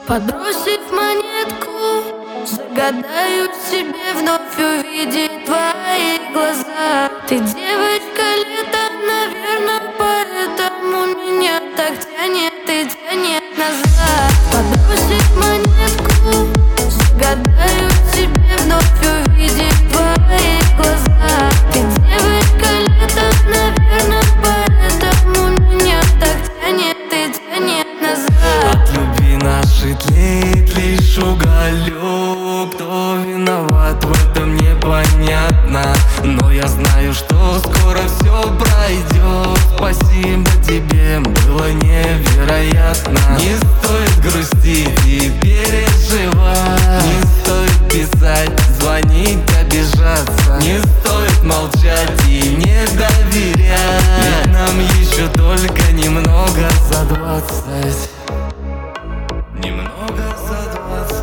Подбросив монетку, загадаю себе вновь увидеть твои глаза. Ты девочка лета, наверное, поэтому меня так тянет и тянет назад. Подбросив монетку, загадаю себе вновь увидеть твои глаза. Ты девочка лета, наверное, поэтому меня так тянет и тянет назад. От любви нашей тлеет лишь уголек. Кто виноват, в этом непонятно, но я знаю, что скоро все пройдет. Спасибо тебе, было невероятно. Не стоит грустить и переживать, не стоит писать, звонить, обижаться, не стоит молчать и не доверять, ведь нам еще только немного за 20. Немного за 20.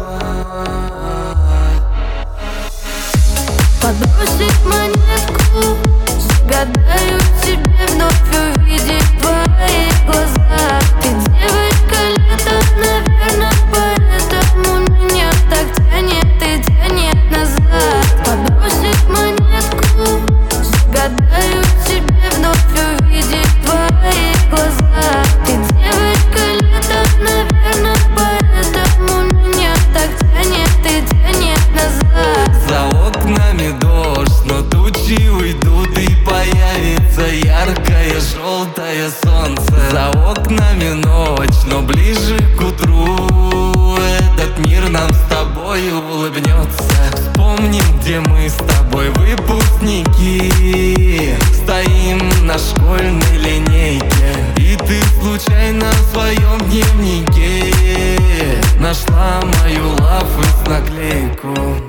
Подбросив монетку, загадаю тебе вновь увидеть твои глаза. Ты девочка лета, наверное, поэтому меня так тянет и тянет назад. Подбросив монетку, загадаю тебе вновь увидеть твои глаза. Ты девочка лета, наверное, поэтому меня так тянет и тянет назад. За окнами дождь, но тучи уйдут и появится яркое желтое солнце. За окнами ночь, но ближе к утру этот мир нам с тобой улыбнется. Вспомним, где мы с тобой выпускники, стоим на школьной линейке, и ты случайно в своем дневнике нашла мою лав и наклейку.